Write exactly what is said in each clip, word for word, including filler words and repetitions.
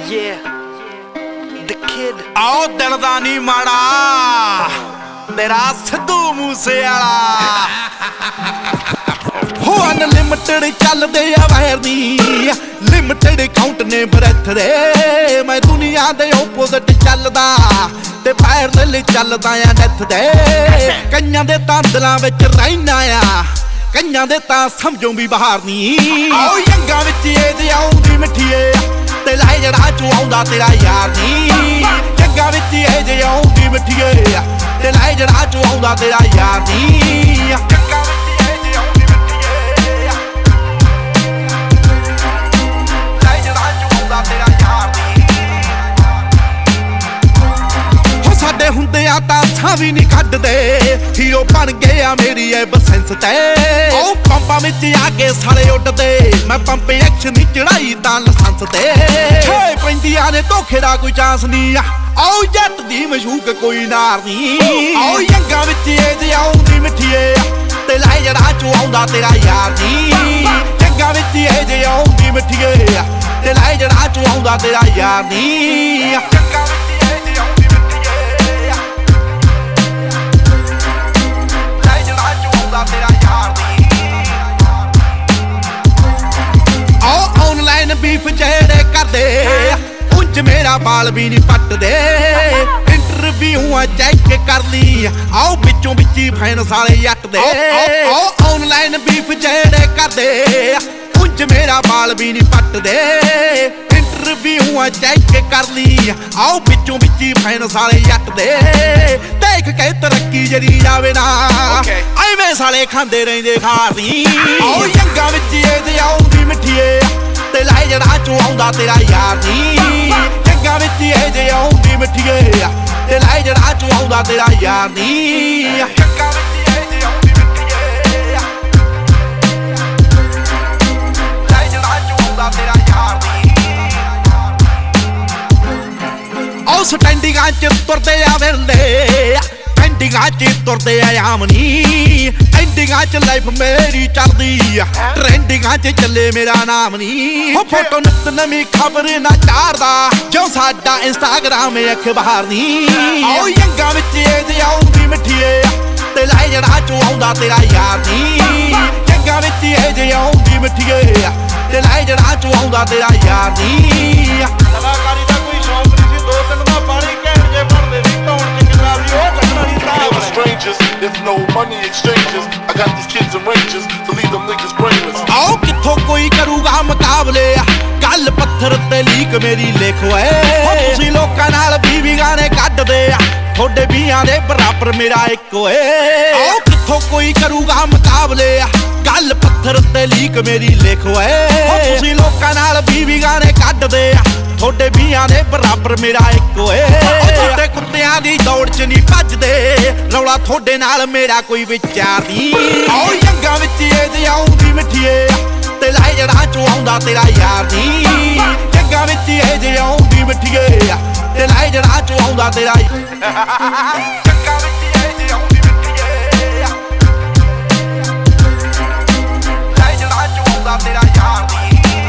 आओ दिल दा नी माड़ा तेरा सिद्धू मूसेवाला हो अनलिमिटेड चलदे आ वैर नी लिमिटेड काउंट ने ब्रैथ दे मैं दुनिया दे ओपोजिट चलदा ते पैरल चलदा आ डेथ दे कईयां दे तां दिलां विच रहिना आ कईयां दे तां समझों भी बाहर नी आओ यंगां विच ए जे आउंदी मिठीए ते लाई जड़ा चो आउंदा तेरा यार नी यंगां विच ए जे आउंदी मिठीए ते लाई जड़ा चो आउंदा तेरा यार नी यंगां विच ए जे आउंदी मिठीए लाई जड़ा चो आउंदा तेरा यार नी हो साडे हुंदे आ तां सां भी नहीं कड्डदे हीरो बन गए आ मेरी ए बसेंस ते ओ पंपा विच आके साले उड्डदे मैं पंप एक्शन दी चढ़ाई तां लाइसेंस ते छे पैंदियां ने धोखे दा कोई चांस नहीं आओ जट दी मशूक कोई नार नहीं आओ यंगां विच ए जे आउंदी मिठीए ते लाई जड़ा चो आउंदा तेरा यार नी यंगां विच ए जे आउंदी मिठीए ते लाई जड़ा चो आउंदा तेरा यार नी यंगां विच ए जे आउंदी मिठीए लाई जड़ा चो आउंदा तेरा यार नी आओ ऑनलाइन बीफ जेड़े करदे उंज मेरा बाल भी नहीं पटदे इंटरव्यू चेक कर ली आओ बिचों बिची फैन सारे जट दे आओ ऑनलाइन बीफ जेड़े करदे उंज मेरा बाल भी नहीं पटदे इंटरव्यू चेक कर ली आओ बिचों बिची फैन सारे जट दे देख के तरक्की जरी जावे ना एवें साले खांदे रहिंदे खार नी आओ यंगां विच ए जे आउंदी मिठीए ते लाई जड़ा चो आउंदा तेरा यार नी यंगां विच ए जे आउंदी मिठीए ते लाई जड़ा चो आउंदा तेरा यार नी यंगां विच ए जे आउंदी मिठीए लाई जड़ा चो आउंदा तेरा यार नी ओ स्टैंडिंगां च तुरदे आ वेंदे एंडिंगां च तुरदे आ आमनी एंडिंगां च लाइफ मेरी चलदी ट्रेंडिंगां च चले मेरा नाम नी हो फोटो नित नवीं खबर ना चारदा जो साडा इंस्टाग्राम अखबार नी आओ यंगां विच ए जे आउंदी मिठीए ते लाई जड़ा चो आउंदा तेरा यार नी यंगां विच ए जे आउंदी मिठीए ते लाई जड़ा चो आउंदा तेरा यार नी कलाकारी दा कोई शौक नहीं सी दो तीन दा पानी घैंट जे भरदे सी धौण च किन्ना सी ओ कढना नी strangers, if no money exchanges, I got these kids in ranges to leave them niggas brainless. आओ किथों कोई करूगा मुकाबले गल पत्थर ते लीक मेरी लिख ओए तुसीं लोकां नाल बीवी गाने कड्डदे थोड़े बीआं दे बराबर मेरा इक ओए आओ किथों कोई करूगा मुकाबले गल पत्थर ते लीक मेरी लिख ओए तुसीं लोकां नाल बीवी गाने कड्डदे थोड़े बीआं दे बराबर मेरा इक ओए थोड़े कुत्तियां दी दौड़ च नहीं भजदे रौला थोड़े नाल मेरा कोई विचार नहीं आओ यंगां विच ए जे आउंदी मिठीए ते लाई जड़ा चो आउंदा तेरा यार नी यंगां विच ए जे आउंदी मिठीए ते लाई जड़ा चो आउंदा तेरा यंगां विच ए जे आउंदी मिठीए लाई जड़ा चो आउंदा तेरा यार नी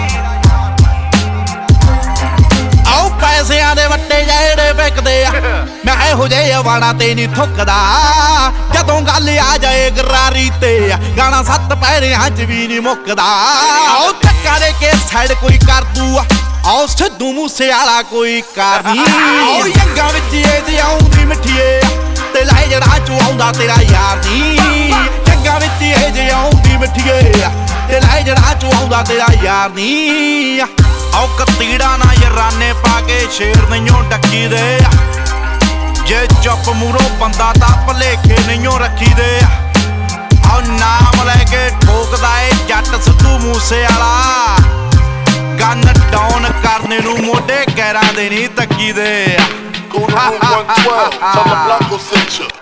आओ पैसिਆਂ ਦੇ ਵੱਟੇ ਜਿਹੜੇ ਵਿਕਦੇ ਆ ਮੈਂ ਇਹੋ ਜਿਹੇ ਵਾਣਾ ਤੇ ਨਹੀਂ ਥੁੱਕਦਾ ਜਦੋਂ ਗੱਲ ਆ ਜਾਏ ਗਰਾਰੀ ਤੇ ਗਾਣਾ ਸੱਤ ਪੈਰਿਆਂ 'ਚ ਵੀ ਨਹੀਂ ਮੁੱਕਦਾ ਆਓ ਧੱਕਾ ਦੇ ਕੇ ਸਾਈਡ ਕੋਈ ਕਰ ਦੂ ਆਓ ਸਿੱਧੂ ਮੂਸੇਵਾਲਾ ਕੋਈ ਕਰ ਨਹੀਂ ਆਓ ਯੰਗਾਂ ਵਿੱਚ ਇਹ ਜੇ ਆਉਂਦੀ ਮਿੱਠੀਏ ਤੇ ਲਾਏ ਜੜਾ ਚੋ ਆਉਂਦਾ ਤੇਰਾ ਯਾਰ ਨਹੀਂ ਯੰਗਾਂ ਵਿੱਚ ਇਹ ਜੇ ਆਉਂਦੀ ਮਿੱਠੀਏ ਤੇ ਲਾਏ ਜੜਾ ਚੋ ਆਉਂਦਾ ਤੇਰਾ ਯਾਰ ਨਹੀਂ आओ कतीड़ा ना यराने पाके शेर नहीं डकी दे जे चुप मूरों बंदा ता भलेखे नहीं रखी दे आओ नाम लैके ठोकदा ए जट सिद्धू मूसेवाला गन डाउन करने नू मोढे गैरां दे नहीं तकी दे Go to room one twelve, tell the Blanco sent you.